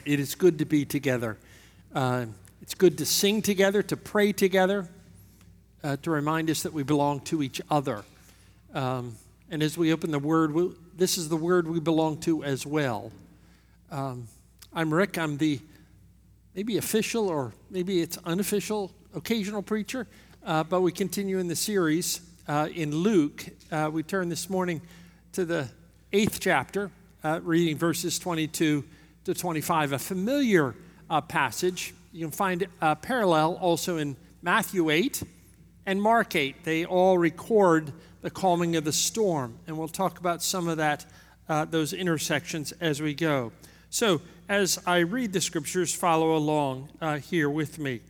It is good to be together. It's good to sing together, to pray together, to remind us that we belong to each other. And as we open the Word, this is the Word we belong to as well. I'm Rick. I'm the maybe official or maybe it's unofficial occasional preacher, but we continue in the series in Luke. We turn this morning to the 8th chapter, reading verses 22 to 25, a familiar passage. You can find a parallel also in Matthew 8 and Mark 8. They all record the calming of the storm, and we'll talk about some of that, those intersections as we go. So, as I read the scriptures, follow along here with me.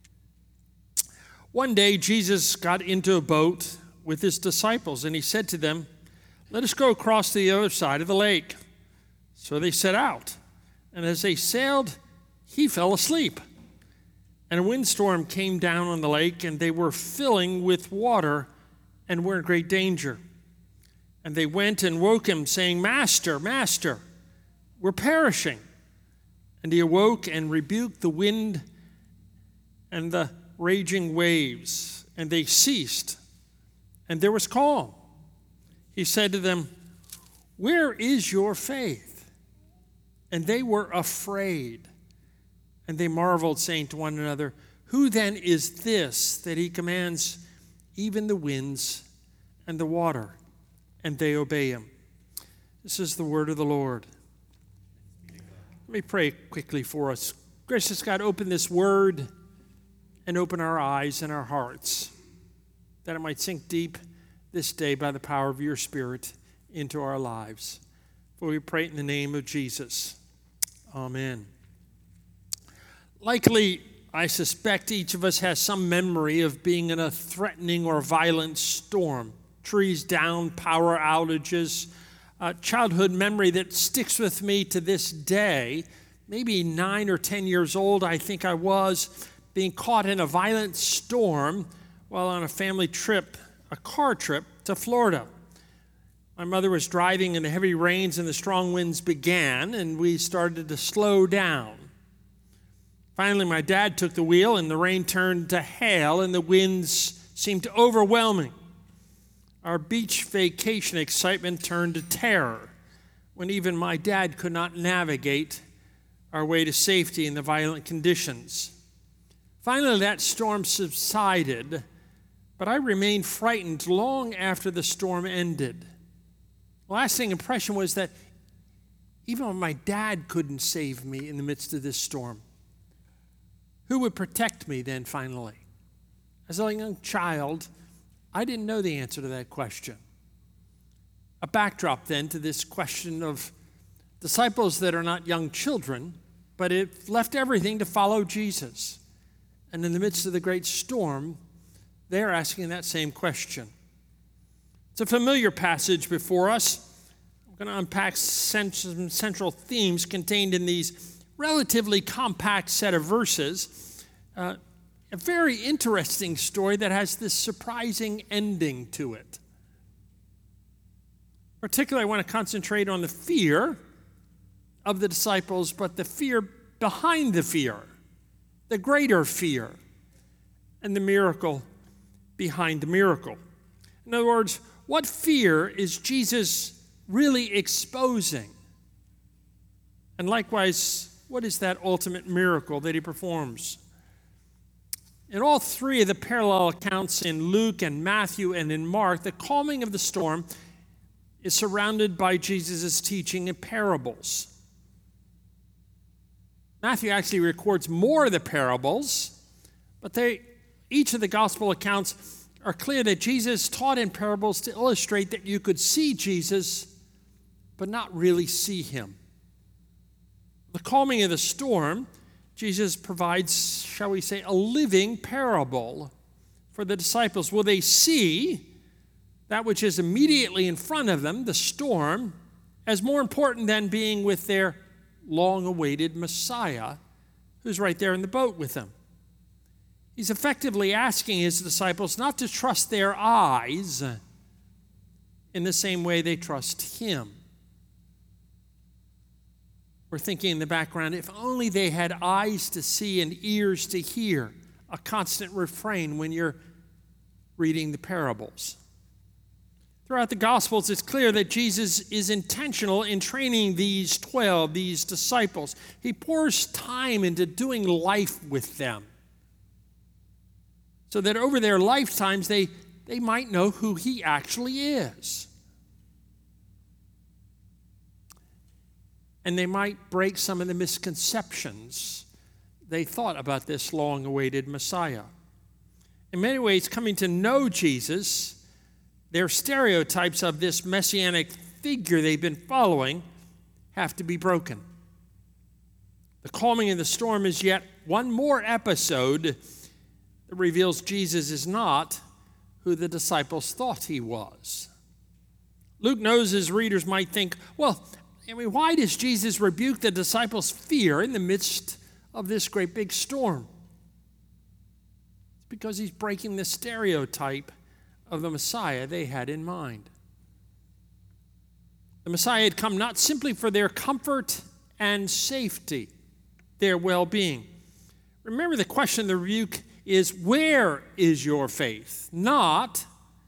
One day, Jesus got into a boat with his disciples, and he said to them, "Let us go across to the other side of the lake." So they set out. And as they sailed, he fell asleep. And a windstorm came down on the lake, and they were filling with water and were in great danger. And they went and woke him, saying, "Master, Master, we're perishing." And he awoke and rebuked the wind and the raging waves, and they ceased, and there was calm. He said to them, "Where is your faith?" And they were afraid. And they marveled, saying to one another, "Who then is this that he commands even the winds and the water, and they obey him?" This is the word of the Lord. Let me pray quickly for us. Gracious God, open this word and open our eyes and our hearts, that it might sink deep this day by the power of your Spirit into our lives. For we pray in the name of Jesus. Amen. Likely, I suspect each of us has some memory of being in a threatening or violent storm. Trees down, power outages, a childhood memory that sticks with me to this day. Maybe 9 or 10 years old, I think I was, being caught in a violent storm while on a family trip, a car trip to Florida. My mother was driving in the heavy rains and the strong winds began, and we started to slow down. Finally, my dad took the wheel, and the rain turned to hail, and the winds seemed overwhelming. Our beach vacation excitement turned to terror when even my dad could not navigate our way to safety in the violent conditions. Finally, that storm subsided, but I remained frightened long after the storm ended. The lasting impression was that even my dad couldn't save me in the midst of this storm. Who would protect me then, finally? As a young child, I didn't know the answer to that question. A backdrop then to this question of disciples that are not young children, but have left everything to follow Jesus. And in the midst of the great storm, they're asking that same question. It's a familiar passage before us. I'm going to unpack some central themes contained in these relatively compact set of verses. A very interesting story that has this surprising ending to it. Particularly, I want to concentrate on the fear of the disciples, but the fear behind the fear, the greater fear, and the miracle behind the miracle. In other words, what fear is Jesus really exposing? And likewise, what is that ultimate miracle that he performs? In all three of the parallel accounts in Luke and Matthew and in Mark, the calming of the storm is surrounded by Jesus' teaching in parables. Matthew actually records more of the parables, but each of the gospel accounts are clear that Jesus taught in parables to illustrate that you could see Jesus, but not really see him. The calming of the storm, Jesus provides, shall we say, a living parable for the disciples. Will they see that which is immediately in front of them, the storm, as more important than being with their long-awaited Messiah, who's right there in the boat with them? He's effectively asking his disciples not to trust their eyes in the same way they trust him. We're thinking in the background, if only they had eyes to see and ears to hear, a constant refrain when you're reading the parables. Throughout the Gospels, it's clear that Jesus is intentional in training these 12, these disciples. He pours time into doing life with them so that over their lifetimes they might know who he actually is. And they might break some of the misconceptions they thought about this long-awaited Messiah. In many ways, coming to know Jesus, their stereotypes of this messianic figure they've been following have to be broken. The calming of the storm is yet one more episode that reveals Jesus is not who the disciples thought he was. Luke knows his readers might think, well, why does Jesus rebuke the disciples' fear in the midst of this great big storm? It's because he's breaking the stereotype of the Messiah they had in mind. The Messiah had come not simply for their comfort and safety, their well-being. Remember, the question of the rebuke is, where is your faith? Not,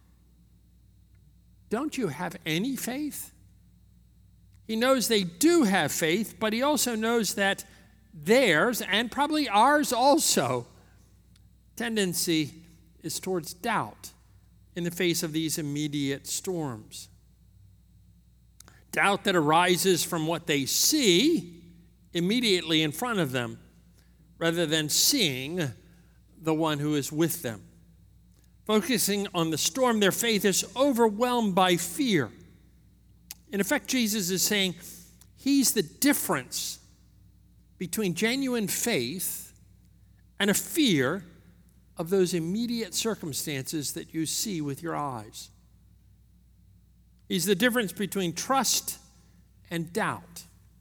don't you have any faith? He knows they do have faith, but he also knows that theirs, and probably ours also, tendency is towards doubt in the face of these immediate storms. Doubt that arises from what they see immediately in front of them, rather than seeing the one who is with them. Focusing on the storm, their faith is overwhelmed by fear. In effect, Jesus is saying he's the difference between genuine faith and a fear of those immediate circumstances that you see with your eyes. He's the difference between trust and doubt.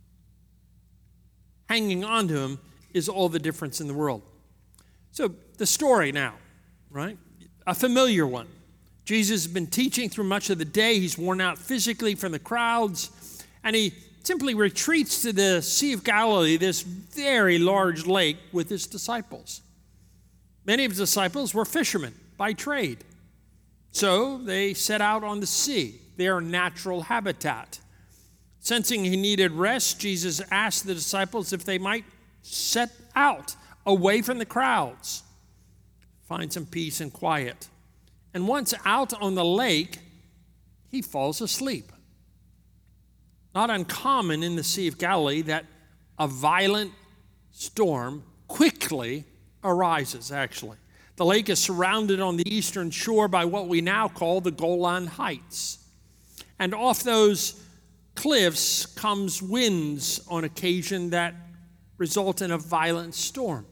Hanging on to him is all the difference in the world. So the story now, right? A familiar one. Jesus has been teaching through much of the day. He's worn out physically from the crowds, and he simply retreats to the Sea of Galilee, this very large lake, with his disciples. Many of his disciples were fishermen by trade, so they set out on the sea, their natural habitat. Sensing he needed rest, Jesus asked the disciples if they might set out away from the crowds, find some peace and quiet. And once out on the lake, he falls asleep. Not uncommon in the Sea of Galilee that a violent storm quickly arises, actually. The lake is surrounded on the eastern shore by what we now call the Golan Heights. And off those cliffs comes winds on occasion that result in a violent storm.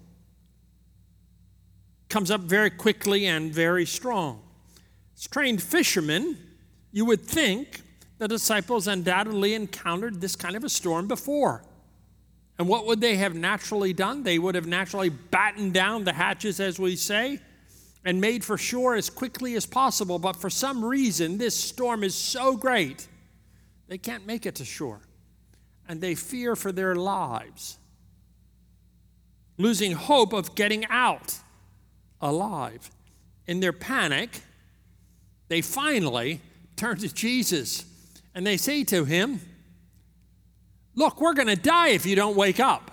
Comes up very quickly and very strong. As trained fishermen, you would think the disciples undoubtedly encountered this kind of a storm before. And what would they have naturally done? They would have naturally battened down the hatches, as we say, and made for shore as quickly as possible. But for some reason, this storm is so great, they can't make it to shore. And they fear for their lives, losing hope of getting out alive. In their panic, they finally turn to Jesus and they say to him, "Look, we're going to die if you don't wake up."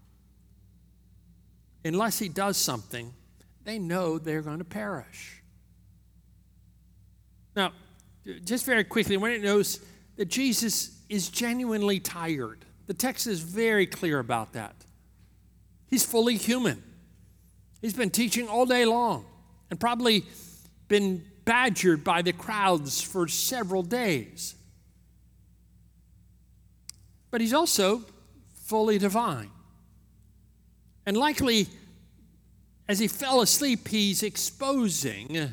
Unless he does something, they know they're going to perish. Now, just very quickly, when it knows that Jesus is genuinely tired, the text is very clear about that. He's fully human. He's been teaching all day long and probably been badgered by the crowds for several days. But he's also fully divine. And likely, as he fell asleep, he's exposing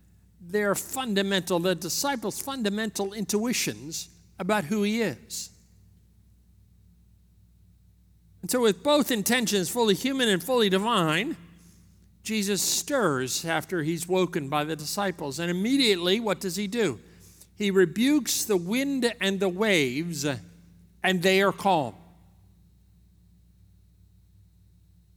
the disciples' fundamental intuitions about who he is. And so with both intentions, fully human and fully divine, Jesus stirs after he's woken by the disciples. And immediately, what does he do? He rebukes the wind and the waves, and they are calm.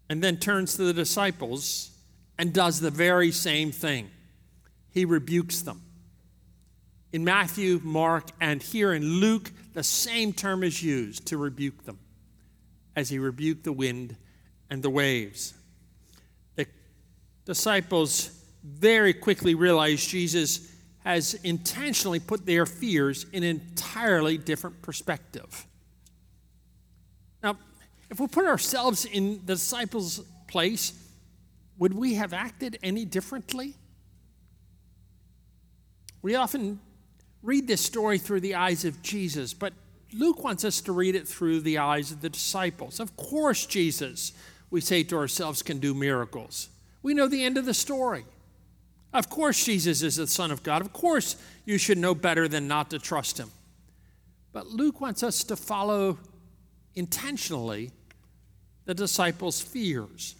and then turns to the disciples and does the very same thing. He rebukes them. In Matthew, Mark, and here in Luke, the same term is used, to rebuke them, as he rebuked the wind and the waves. The disciples very quickly realize Jesus has intentionally put their fears in an entirely different perspective. Now, if we put ourselves in the disciples' place, would we have acted any differently? We often read this story through the eyes of Jesus, but Luke wants us to read it through the eyes of the disciples. Of course, Jesus, we say to ourselves, can do miracles. We know the end of the story. Of course, Jesus is the Son of God. Of course, you should know better than not to trust him. But Luke wants us to follow intentionally the disciples' fears.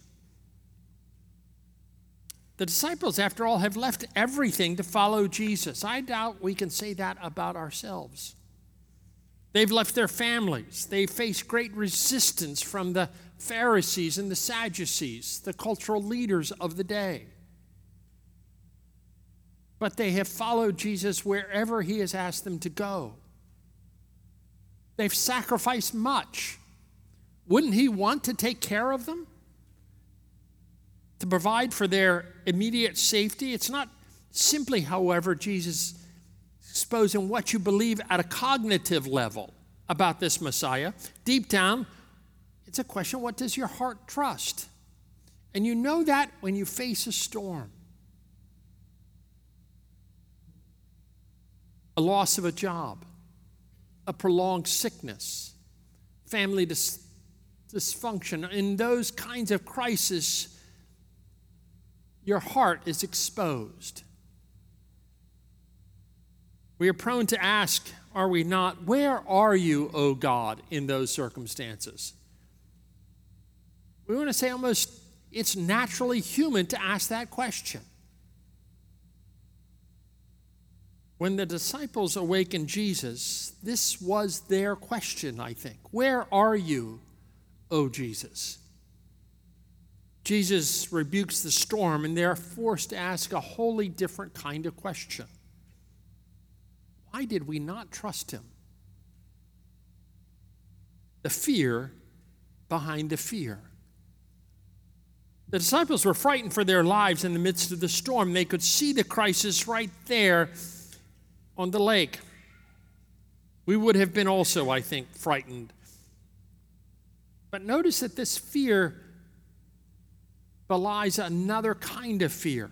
The disciples, after all, have left everything to follow Jesus. I doubt we can say that about ourselves. They've left their families. They faced great resistance from the Pharisees and the Sadducees, the cultural leaders of the day. But they have followed Jesus wherever he has asked them to go. They've sacrificed much. Wouldn't he want to take care of them? To provide for their immediate safety? It's not simply, however, Jesus exposing what you believe at a cognitive level about this Messiah. Deep down, it's a question, what does your heart trust? And you know that when you face a storm. A loss of a job, a prolonged sickness, family dysfunction. In those kinds of crises, your heart is exposed. We are prone to ask, are we not, where are you, O God, in those circumstances? We want to say almost it's naturally human to ask that question. When the disciples awakened Jesus, this was their question, I think. Where are you, O Jesus? Jesus rebukes the storm, and they're forced to ask a wholly different kind of question. Why did we not trust him? The fear behind the fear. The disciples were frightened for their lives in the midst of the storm. They could see the crisis right there on the lake. We would have been also, I think, frightened. But notice that this fear belies another kind of fear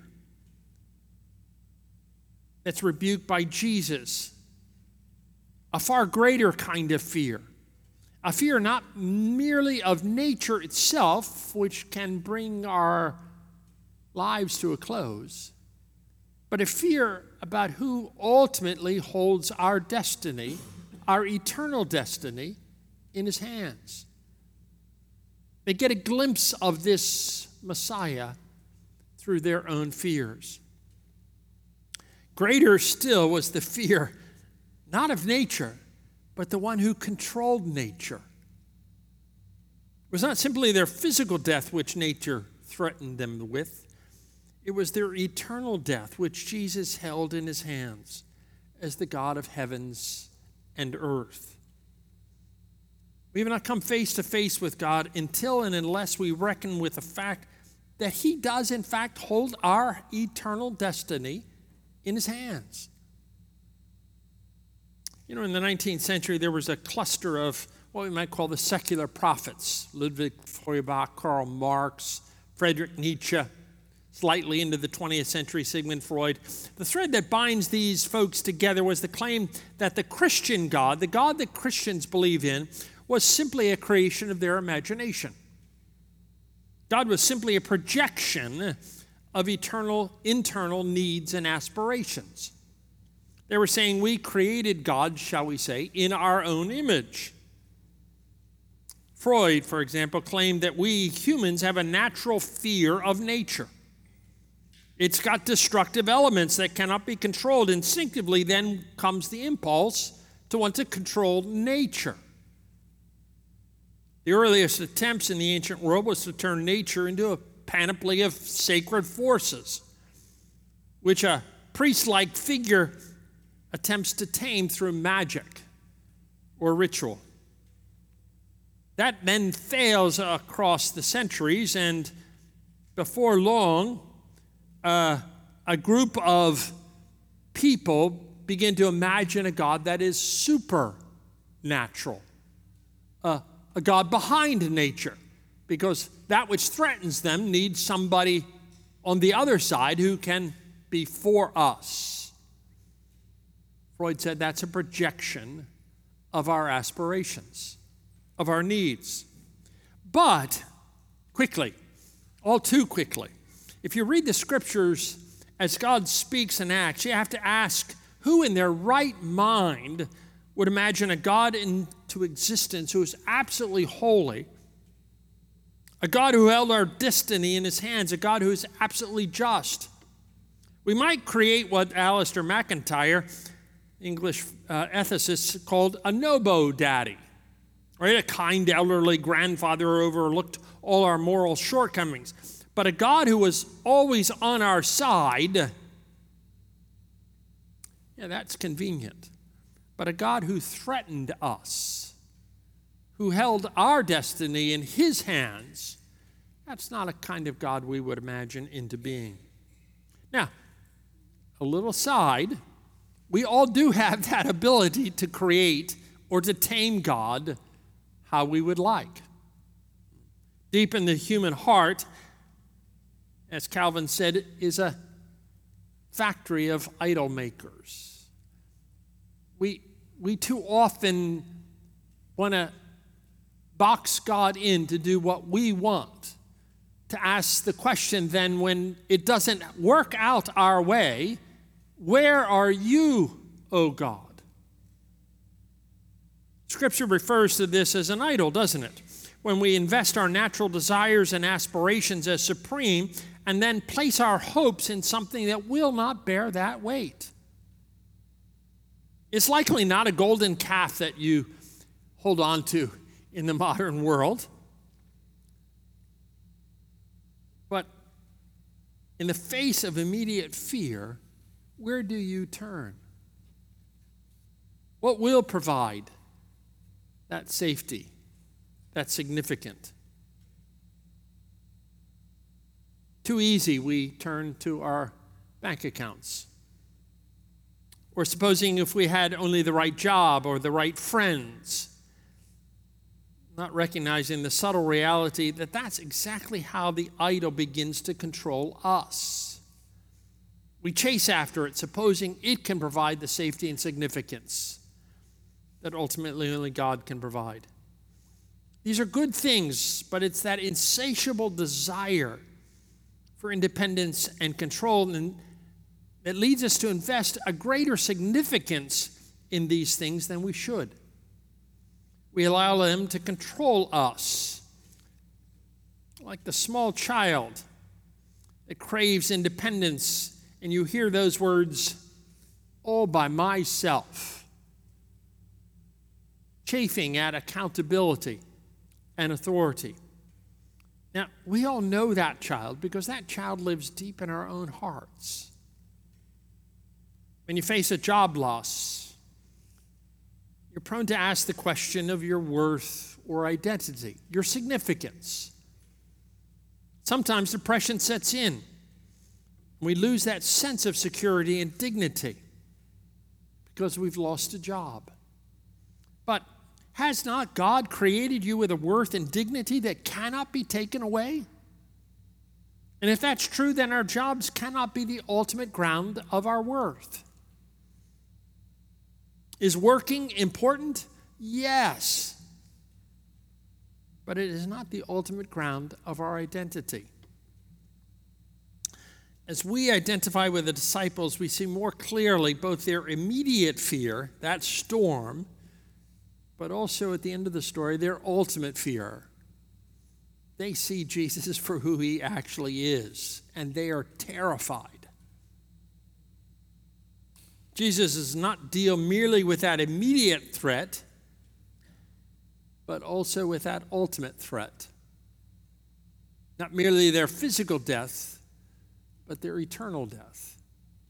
that's rebuked by Jesus, a far greater kind of fear, a fear not merely of nature itself, which can bring our lives to a close, but a fear about who ultimately holds our destiny, our eternal destiny, in his hands. They get a glimpse of this Messiah through their own fears. Greater still was the fear, not of nature, but the one who controlled nature. It was not simply their physical death which nature threatened them with. It was their eternal death which Jesus held in his hands as the God of heavens and earth. We have not come face to face with God until and unless we reckon with the fact that he does in fact hold our eternal destiny in his hands. You know, in the 19th century, there was a cluster of what we might call the secular prophets. Ludwig Feuerbach, Karl Marx, Friedrich Nietzsche, slightly into the 20th century, Sigmund Freud. The thread that binds these folks together was the claim that the Christian God, the God that Christians believe in, was simply a creation of their imagination. God was simply a projection of eternal, internal needs and aspirations. They were saying we created God, shall we say, in our own image. Freud, for example, claimed that we humans have a natural fear of nature. It's got destructive elements that cannot be controlled. Instinctively, then comes the impulse to want to control nature. The earliest attempts in the ancient world was to turn nature into a panoply of sacred forces, which a priest-like figure attempts to tame through magic or ritual. That then fails across the centuries, and before long, a group of people begin to imagine a God that is supernatural, a God behind nature, because that which threatens them needs somebody on the other side who can be for us. Freud said that's a projection of our aspirations, of our needs. But quickly, all too quickly, if you read the scriptures as God speaks and acts, you have to ask who in their right mind would imagine a God into existence who is absolutely holy, a God who held our destiny in his hands, a God who is absolutely just. We might create what Alistair McIntyre, English ethicist, called a Nobo daddy, right? A kind elderly grandfather who overlooked all our moral shortcomings. But a God who was always on our side, yeah, that's convenient. But a God who threatened us, who held our destiny in his hands, that's not a kind of God we would imagine into being. Now, a little aside, we all do have that ability to create or to tame God how we would like. Deep in the human heart, as Calvin said, is a factory of idol makers. We too often want to box God in to do what we want, to ask the question then when it doesn't work out our way, where are you, O God? Scripture refers to this as an idol, doesn't it? When we invest our natural desires and aspirations as supreme and then place our hopes in something that will not bear that weight. It's likely not a golden calf that you hold on to in the modern world. But in the face of immediate fear, where do you turn? What will provide that safety, that significant? Too easy, we turn to our bank accounts. Or supposing if we had only the right job or the right friends, not recognizing the subtle reality that that's exactly how the idol begins to control us. We chase after it, supposing it can provide the safety and significance that ultimately only God can provide. These are good things, but it's that insatiable desire for independence and control that leads us to invest a greater significance in these things than we should. We allow them to control us, like the small child that craves independence, and you hear those words, all by myself, chafing at accountability and authority. Now, we all know that child because that child lives deep in our own hearts. When you face a job loss, you're prone to ask the question of your worth or identity, your significance. Sometimes depression sets in. We lose that sense of security and dignity because we've lost a job. But has not God created you with a worth and dignity that cannot be taken away? And if that's true, then our jobs cannot be the ultimate ground of our worth. Is working important? Yes. But it is not the ultimate ground of our identity. As we identify with the disciples, we see more clearly both their immediate fear, that storm, but also at the end of the story, their ultimate fear. They see Jesus for who he actually is, and they are terrified. Jesus does not deal merely with that immediate threat. but also with that ultimate threat. Not merely their physical death, but their eternal death.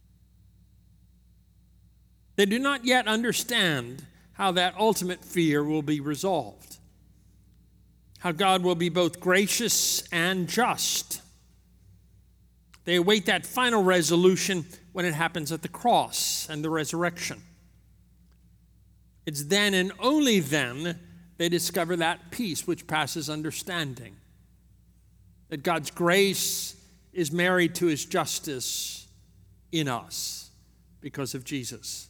They do not yet understand how that ultimate fear will be resolved, how God will be both gracious and just. They await that final resolution when it happens at the cross and the resurrection. It's then and only then they discover that peace which passes understanding, that God's grace is married to his justice in us because of Jesus.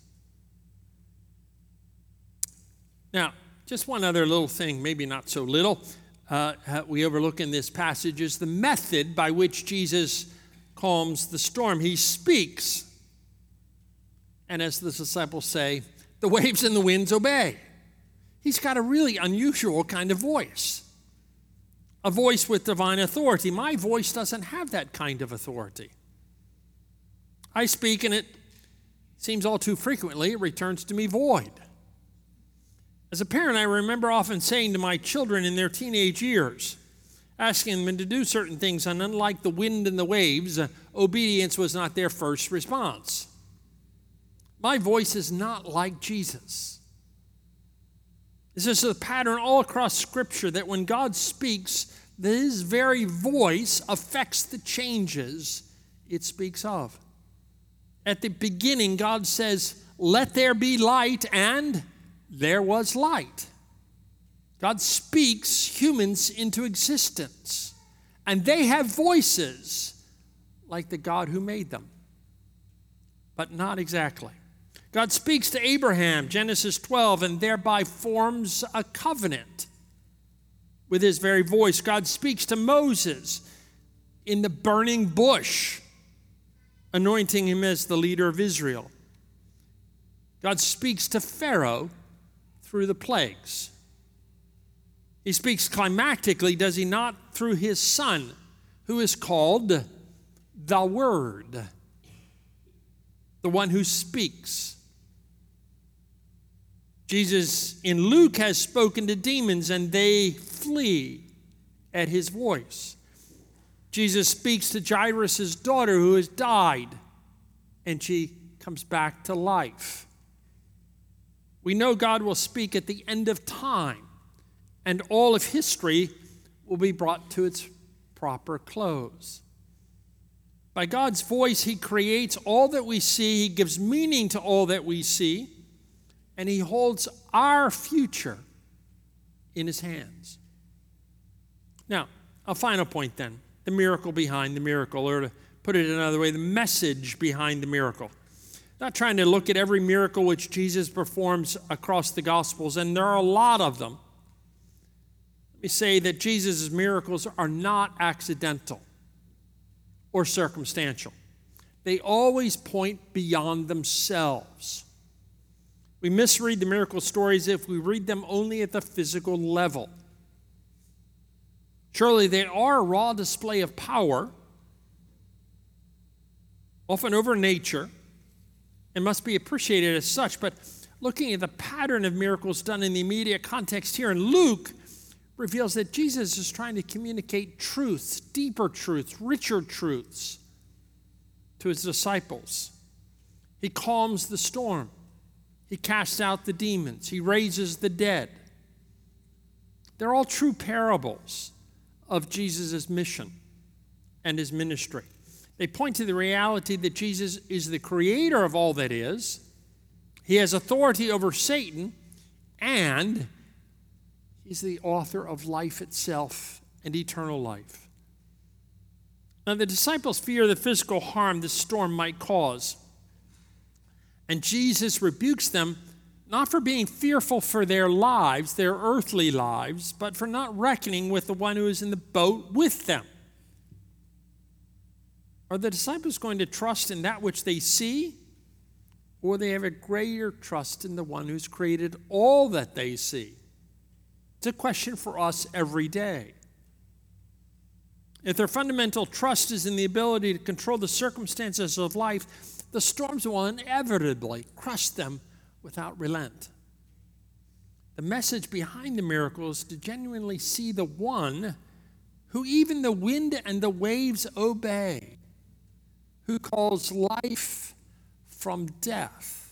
Now, just one other little thing, maybe not so little, we overlook in this passage is the method by which Jesus calms the storm. He speaks, and as the disciples say, the waves and the winds obey. He's got a really unusual kind of voice, a voice with divine authority. My voice doesn't have that kind of authority. I speak, and it seems all too frequently it returns to me void. As a parent, I remember often saying to my children in their teenage years, asking them to do certain things, and unlike the wind and the waves, obedience was not their first response. My voice is not like Jesus. This is a pattern all across Scripture that when God speaks, his very voice affects the changes it speaks of. At the beginning, God says, "Let there be light," and there was light. God speaks humans into existence, and they have voices like the God who made them, but not exactly. God speaks to Abraham, Genesis 12, and thereby forms a covenant with his very voice. God speaks to Moses in the burning bush, anointing him as the leader of Israel. God speaks to Pharaoh through the plagues. He speaks climactically, does he not, through his Son, who is called the Word, the one who speaks. Jesus in Luke has spoken to demons, and they flee at his voice. Jesus speaks to Jairus' daughter who has died, and she comes back to life. We know God will speak at the end of time, and all of history will be brought to its proper close. By God's voice, he creates all that we see, he gives meaning to all that we see, and he holds our future in his hands. Now, a final point then, the miracle behind the miracle, or to put it another way, the message behind the miracle. Not trying to look at every miracle which Jesus performs across the Gospels, and there are a lot of them. Let me say that Jesus' miracles are not accidental or circumstantial. They always point beyond themselves. We misread the miracle stories if we read them only at the physical level. Surely they are a raw display of power, often over nature, and must be appreciated as such. But looking at the pattern of miracles done in the immediate context here in Luke reveals that Jesus is trying to communicate truths, deeper truths, richer truths to his disciples. He calms the storm. He casts out the demons. He raises the dead. They're all true parables of Jesus' mission and his ministry. They point to the reality that Jesus is the creator of all that is. He has authority over Satan, and he's the author of life itself and eternal life. Now, the disciples fear the physical harm this storm might cause. And Jesus rebukes them not for being fearful for their lives, their earthly lives, but for not reckoning with the one who is in the boat with them. Are the disciples going to trust in that which they see, or they have a greater trust in the one who's created all that they see? It's a question for us every day. If their fundamental trust is in the ability to control the circumstances of life, the storms will inevitably crush them without relent. The message behind the miracle is to genuinely see the one who even the wind and the waves obey, who calls life from death.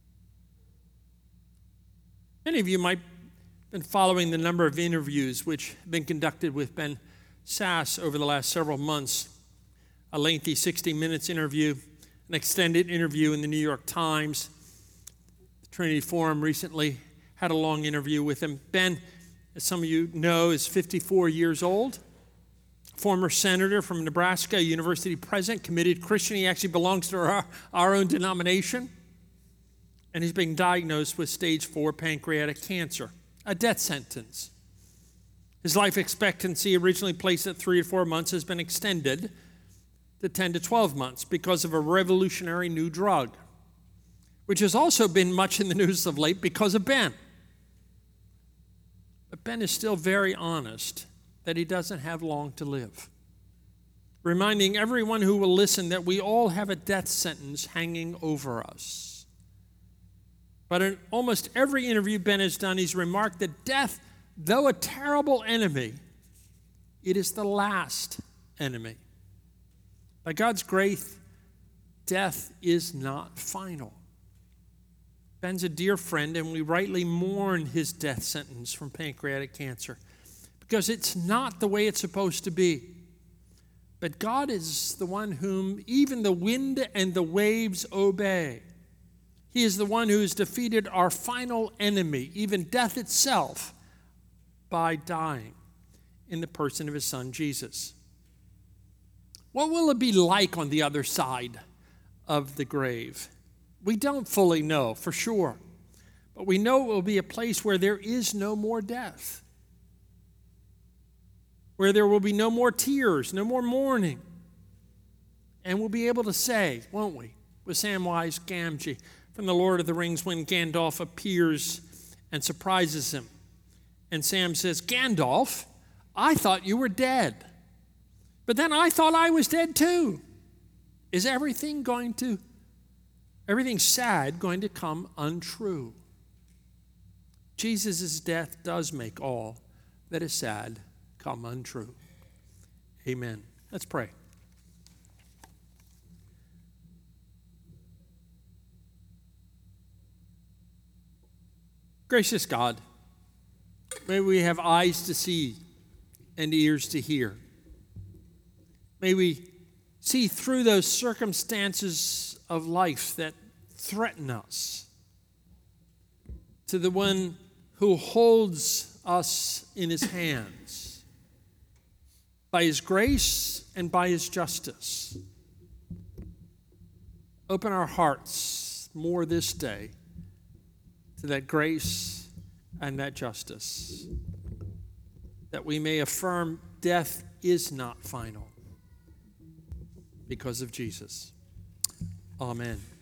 Many of you might have been following the number of interviews which have been conducted with Ben Sasse over the last several months. A lengthy 60 minutes interview, an extended interview in the New York Times. The Trinity Forum recently had a long interview with him. Ben, as some of you know, is 54 years old. Former senator from Nebraska, university president, committed Christian. He actually belongs to our own denomination. And he's being diagnosed with stage 4 pancreatic cancer, a death sentence. His life expectancy, originally placed at 3 to 4 months, has been extended to 10 to 12 months because of a revolutionary new drug, which has also been much in the news of late because of Ben. But Ben is still very honest that he doesn't have long to live, reminding everyone who will listen that we all have a death sentence hanging over us. But in almost every interview Ben has done, he's remarked that death, though a terrible enemy, it is the last enemy. By God's grace, death is not final. Ben's a dear friend, and we rightly mourn his death sentence from pancreatic cancer because it's not the way it's supposed to be. But God is the one whom even the wind and the waves obey. He is the one who has defeated our final enemy, even death itself, by dying in the person of his Son, Jesus. What will it be like on the other side of the grave? We don't fully know for sure, but we know it will be a place where there is no more death, where there will be no more tears, no more mourning. And we'll be able to say, won't we, with Samwise Gamgee from The Lord of the Rings, when Gandalf appears and surprises him. And Sam says, Gandalf, I thought you were dead. But then I thought I was dead too. Is everything sad going to come untrue? Jesus' death does make all that is sad come untrue. Amen. Let's pray. Gracious God, may we have eyes to see and ears to hear. May we see through those circumstances of life that threaten us to the one who holds us in his hands by his grace and by his justice. Open our hearts more this day to that grace and that justice, that we may affirm death is not final because of Jesus. Amen.